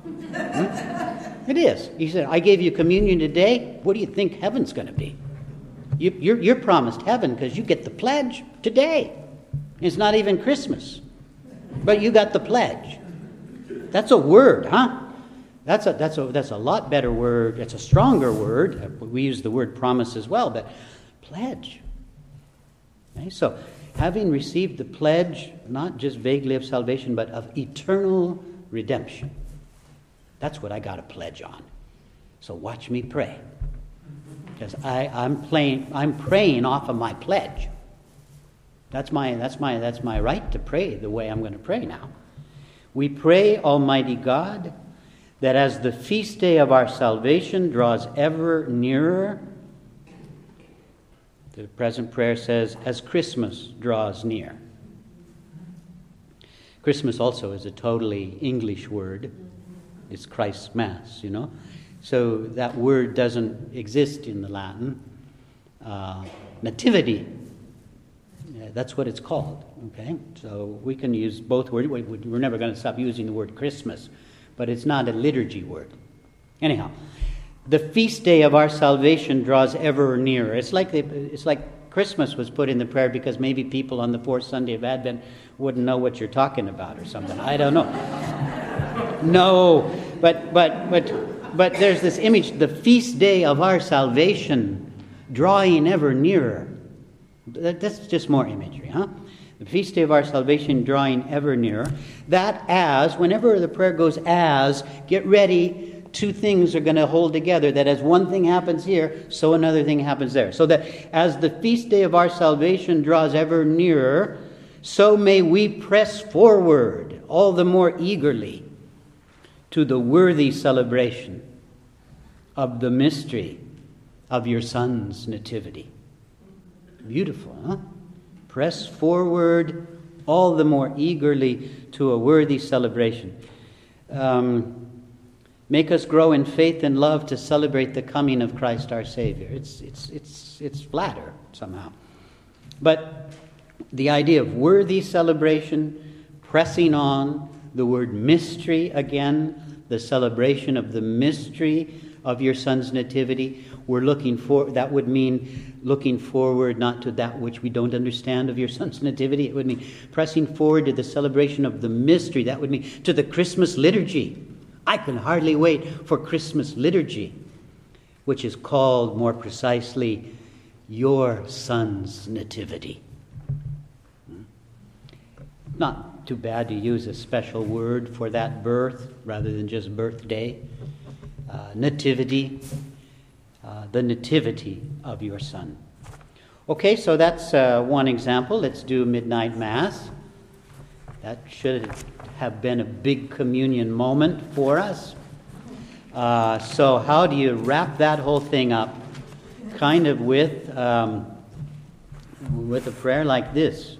It is. He said, I gave you communion today. What do you think heaven's going to be? You're promised heaven because you get the pledge today. It's not even Christmas, but you got the pledge. That's a word, huh? That's a lot better word. It's a stronger word. We use the word promise as well, but pledge. Okay, so having received the pledge, not just vaguely of salvation, but of eternal redemption. That's what I got a pledge on. So watch me pray. Because I'm praying off of my pledge. That's my right to pray the way I'm going to pray now. We pray, Almighty God, that as the feast day of our salvation draws ever nearer, the present prayer says, as Christmas draws near. Christmas also is a totally English word. It's Christ's Mass, you know. So that word doesn't exist in the Latin. Nativity, that's what it's called, okay? So we can use both words. We're never going to stop using the word Christmas, but it's not a liturgy word. Anyhow, the feast day of our salvation draws ever nearer. It's like Christmas was put in the prayer because maybe people on the fourth Sunday of Advent wouldn't know what you're talking about or something. I don't know. No, but there's this image, the feast day of our salvation, drawing ever nearer. That's just more imagery, huh? The feast day of our salvation, drawing ever nearer. That as, whenever the prayer goes as, get ready, two things are going to hold together. That as one thing happens here, so another thing happens there. So that as the feast day of our salvation draws ever nearer, so may we press forward all the more eagerly to the worthy celebration of the mystery of your Son's nativity. Beautiful, huh? Press forward all the more eagerly to a worthy celebration. Make us grow in faith and love to celebrate the coming of Christ our Savior. It's flatter somehow. But the idea of worthy celebration, pressing on, the word mystery again, the celebration of the mystery of your Son's nativity. That would mean looking forward not to that which we don't understand of your Son's nativity. It would mean pressing forward to the celebration of the mystery. That would mean to the Christmas liturgy. I can hardly wait for Christmas liturgy, which is called more precisely your Son's nativity. Not too bad to use a special word for that birth rather than just birthday. Nativity, the nativity of your Son. Okay, so that's one example. Let's do Midnight Mass. That should have been a big communion moment for us. So how do you wrap that whole thing up? Kind of with a prayer like this.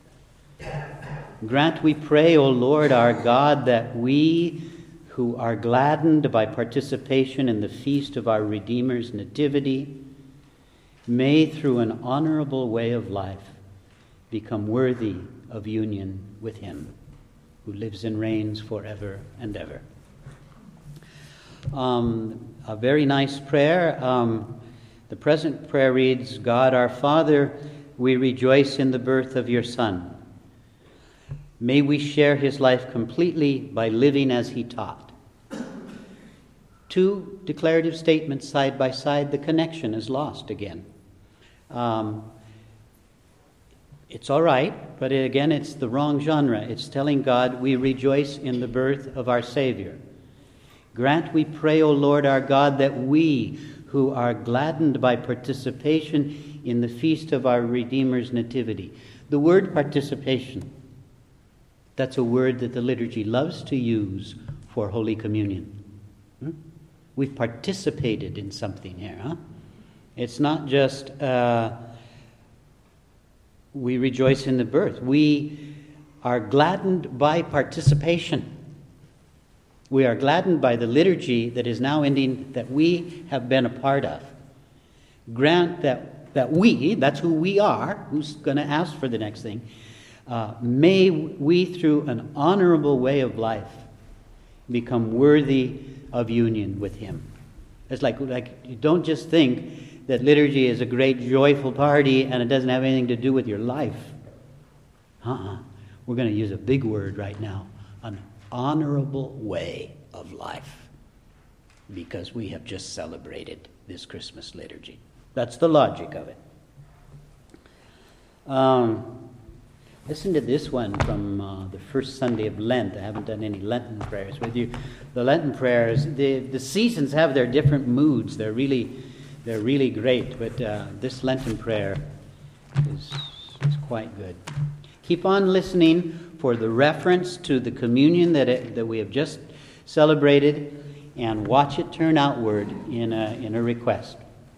Grant, we pray, O Lord our God, that we who are gladdened by participation in the feast of our Redeemer's nativity may, through an honorable way of life, become worthy of union with him, who lives and reigns forever and ever. A very nice prayer. The present prayer reads, God our Father, we rejoice in the birth of your Son. May we share his life completely by living as he taught. Two declarative statements side by side, the connection is lost again. It's all right, but again, it's the wrong genre. It's telling God we rejoice in the birth of our Savior. Grant, we pray, O Lord our God, that we who are gladdened by participation in the feast of our Redeemer's nativity. The word participation, that's a word that the liturgy loves to use for Holy Communion. We've participated in something here. Huh? It's not just we rejoice in the birth. We are gladdened by participation. We are gladdened by the liturgy that is now ending, that we have been a part of. Grant that we, that's who we are, who's going to ask for the next thing, may we, through an honorable way of life, become worthy of union with him. It's like you don't just think that liturgy is a great joyful party and it doesn't have anything to do with your life. We're going to use a big word right now, an honorable way of life, because we have just celebrated this Christmas liturgy. That's the logic of it. Listen to this one from the first Sunday of Lent. I haven't done any Lenten prayers with you. The Lenten prayers, the seasons have their different moods. They're really great. But this Lenten prayer is quite good. Keep on listening for the reference to the communion that we have just celebrated, and watch it turn outward in a request.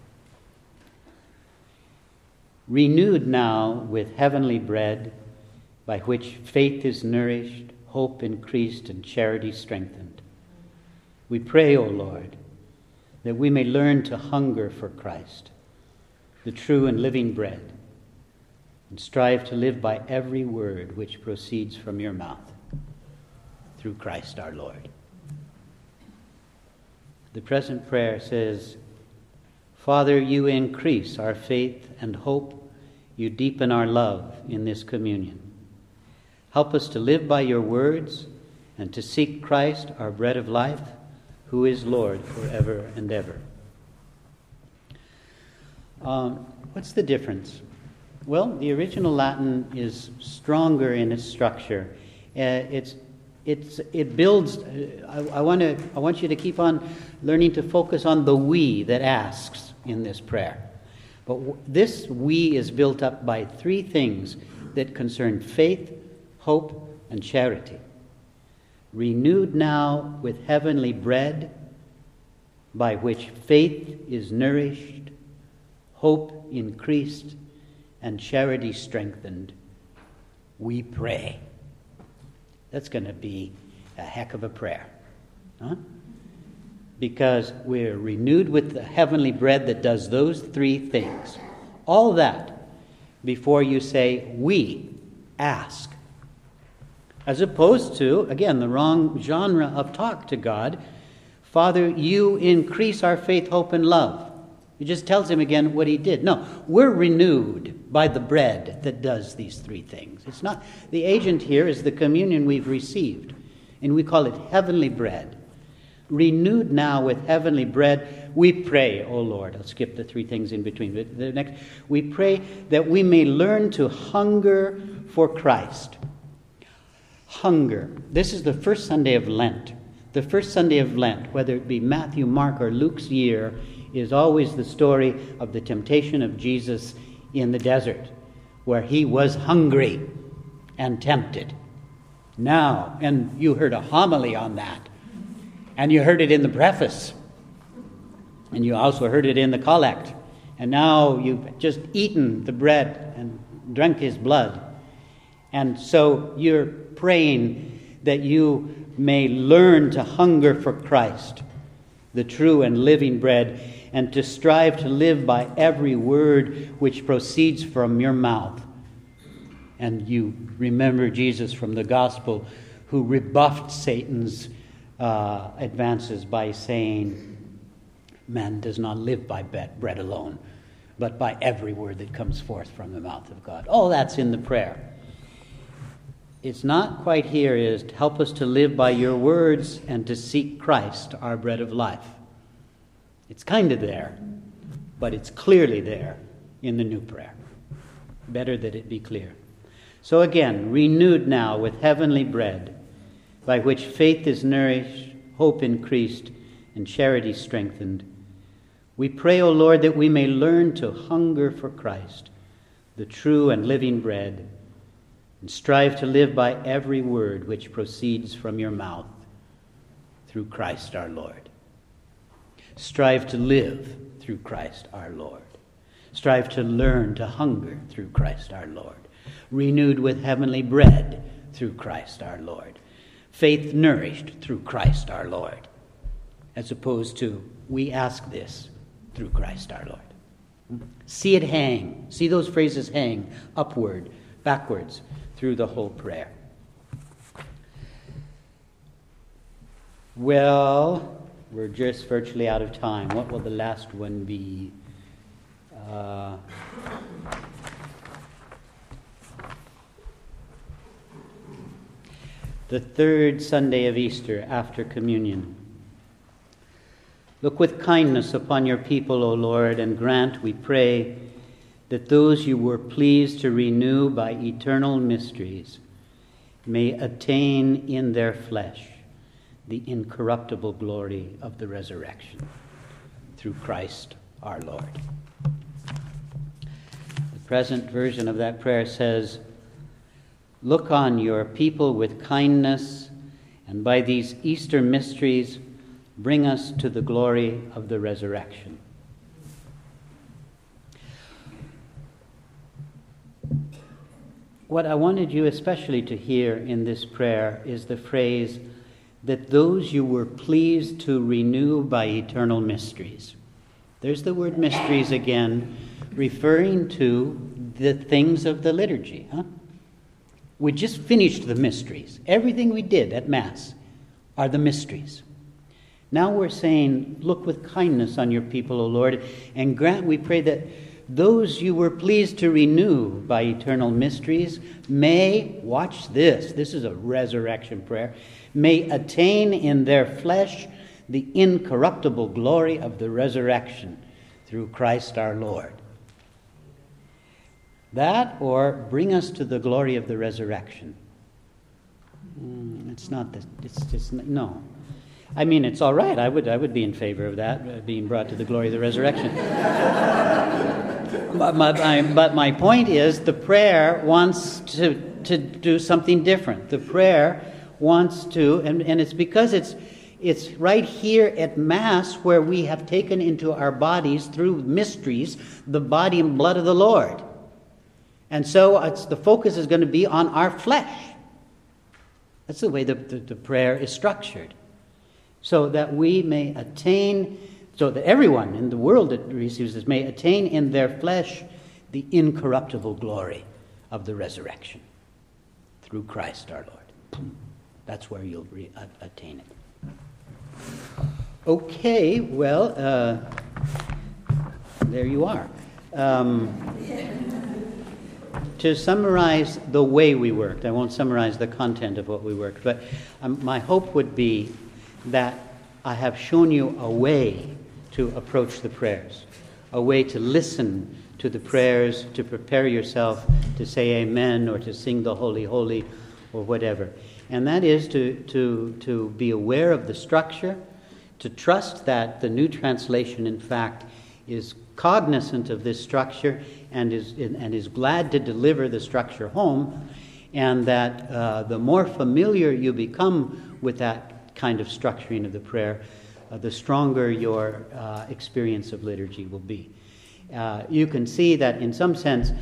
Renewed now with heavenly bread, by which faith is nourished, hope increased, and charity strengthened. We pray, O Lord, that we may learn to hunger for Christ, the true and living bread, and strive to live by every word which proceeds from your mouth, through Christ our Lord. The present prayer says, Father, you increase our faith and hope. You deepen our love in this communion. Help us to live by your words and to seek Christ, our bread of life, who is Lord forever and ever. What's the difference? Well, the original Latin is stronger in its structure. It builds. I want you to keep on learning to focus on the we that asks in this prayer. But this we is built up by three things that concern faith, hope, and charity. Renewed now with heavenly bread, by which faith is nourished, hope increased, and charity strengthened, we pray. That's going to be a heck of a prayer. Huh? because we're renewed with the heavenly bread that does those three things. All that before you say, we ask. As opposed to, again, the wrong genre of talk to God, Father, you increase our faith, hope, and love. He just tells him again what he did. No, we're renewed by the bread that does these three things. It's not, the agent here is the communion we've received, and we call it heavenly bread. Renewed now with heavenly bread, we pray, O Lord. I'll skip the three things in between. The next, we pray that we may learn to hunger for Christ. Hunger. This is the first Sunday of Lent. The first Sunday of Lent, whether it be Matthew, Mark, or Luke's year, is always the story of the temptation of Jesus in the desert, where he was hungry and tempted. Now, and you heard a homily on that, and you heard it in the preface, and you also heard it in the collect, and now you've just eaten the bread and drunk his blood. And so you're praying that you may learn to hunger for Christ, the true and living bread, and to strive to live by every word which proceeds from your mouth. And you remember Jesus from the gospel, who rebuffed Satan's advances by saying, man does not live by bread alone, but by every word that comes forth from the mouth of God. All that's in the prayer. It's not quite here, is to help us to live by your words and to seek Christ, our bread of life. It's kind of there, but it's clearly there in the new prayer. Better that it be clear. So again, renewed now with heavenly bread, by which faith is nourished, hope increased, and charity strengthened, we pray, O Lord, that we may learn to hunger for Christ, the true and living bread, and strive to live by every word which proceeds from your mouth, through Christ our Lord. Strive to live through Christ our Lord. Strive to learn to hunger through Christ our Lord. Renewed with heavenly bread through Christ our Lord. Faith nourished through Christ our Lord. As opposed to, we ask this through Christ our Lord. See it hang. See those phrases hang upward, backwards, through the whole prayer. Well, we're just virtually out of time. What will the last one be? The third Sunday of Easter after communion. Look with kindness upon your people, O Lord, and grant, we pray, that those you were pleased to renew by eternal mysteries may attain in their flesh the incorruptible glory of the resurrection, through Christ our Lord. The present version of that prayer says, look on your people with kindness, and by these Easter mysteries bring us to the glory of the resurrection. What I wanted you especially to hear in this prayer is the phrase, that those you were pleased to renew by eternal mysteries. There's the word mysteries again, referring to the things of the liturgy. We just finished the mysteries. Everything we did at Mass are the mysteries. Now we're saying, look with kindness on your people, O Lord, and grant, we pray, that those you were pleased to renew by eternal mysteries may, watch this is a resurrection prayer, may attain in their flesh the incorruptible glory of the resurrection through Christ our Lord. That, or bring us to the glory of the resurrection. It's not that, it's just, no. I mean, it's all right. I would be in favor of that, being brought to the glory of the resurrection. But my point is, the prayer wants to do something different. The prayer wants to, and it's because it's right here at Mass where we have taken into our bodies, through mysteries, the body and blood of the Lord. And so the focus is going to be on our flesh. That's the way the prayer is structured. so that we may attain, so that everyone in the world that receives this may attain in their flesh the incorruptible glory of the resurrection through Christ our Lord. That's where you'll attain it. Okay, well, there you are. To summarize the way we worked, I won't summarize the content of what we worked, but my hope would be that I have shown you a way to approach the prayers, a way to listen to the prayers, to prepare yourself to say amen or to sing the Holy, Holy or whatever. And that is to be aware of the structure, to trust that the New Translation, in fact, is cognizant of this structure and is glad to deliver the structure home, and that the more familiar you become with that kind of structuring of the prayer, the stronger your experience of liturgy will be. You can see that in some sense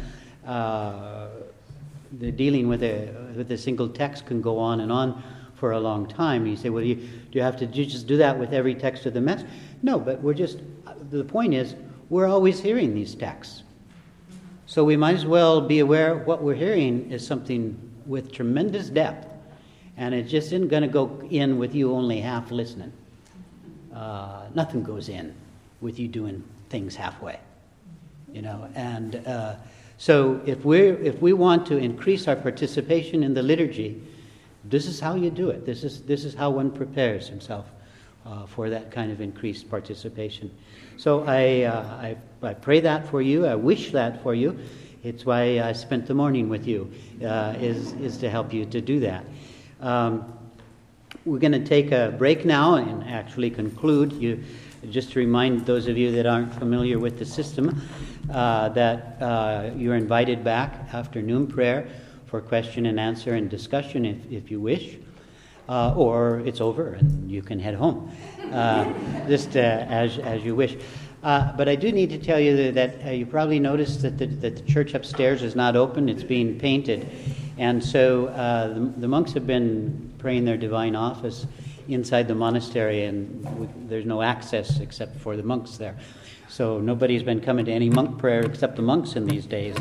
the dealing with a single text can go on and on for a long time. You say, well, do you have to just do that with every text of the Mass? No, but the point is, we're always hearing these texts. So we might as well be aware what we're hearing is something with tremendous depth, and it just isn't going to go in with you only half listening. Nothing goes in with you doing things halfway, And so if we want to increase our participation in the liturgy, this is how you do it. This is how one prepares himself for that kind of increased participation. So I pray that for you. I wish that for you. It's why I spent the morning with you, is to help you to do that. We're going to take a break now and actually conclude. Just to remind those of you that aren't familiar with the system, that you're invited back after noon prayer for question and answer and discussion if you wish, or it's over and you can head home, just as you wish. But I do need to tell you that you probably noticed that the church upstairs is not open. It's being painted. And so the monks have been praying their divine office inside the monastery, and there's no access except for the monks there. So nobody's been coming to any monk prayer except the monks in these days.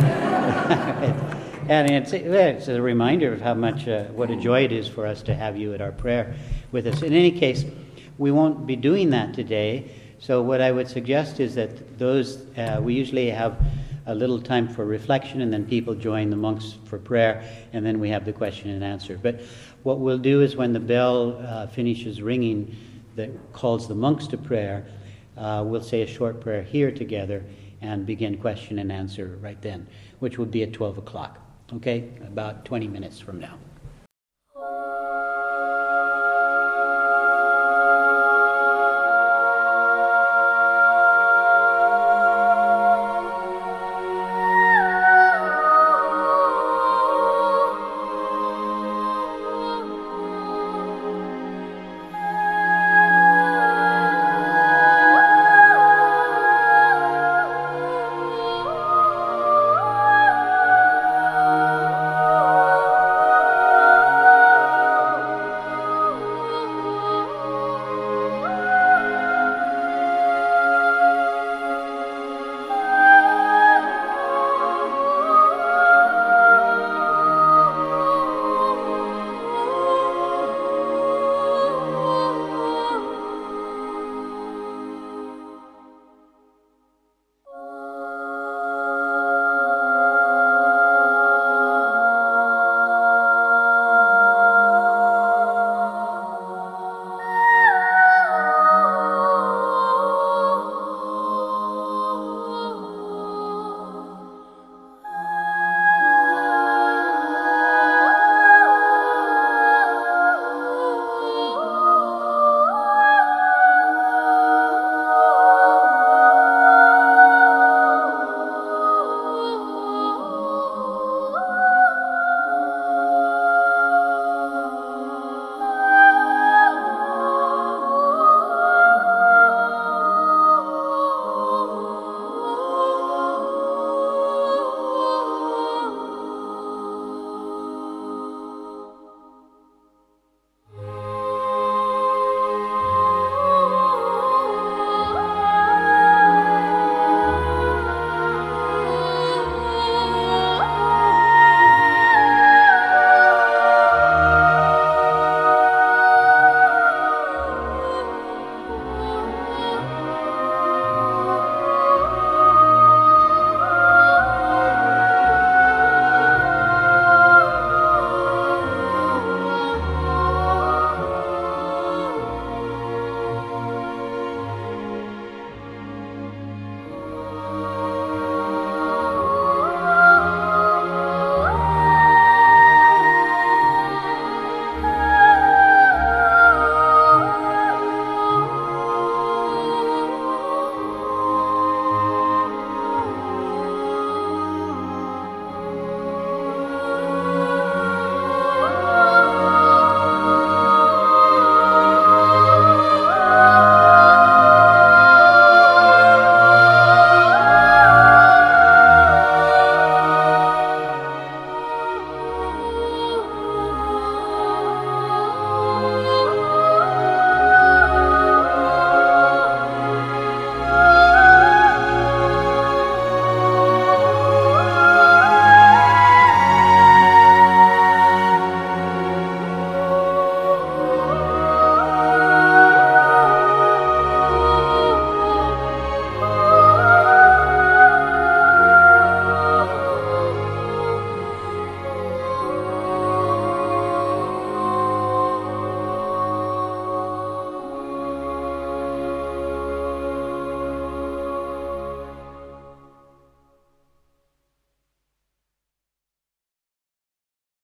And it's a reminder of how much, what a joy it is for us to have you at our prayer with us. In any case, we won't be doing that today. So what I would suggest is that we usually have a little time for reflection, and then people join the monks for prayer, and then we have the question and answer. But what we'll do is when the bell finishes ringing that calls the monks to prayer, we'll say a short prayer here together and begin question and answer right then, which will be at 12 o'clock, okay? About 20 minutes from now.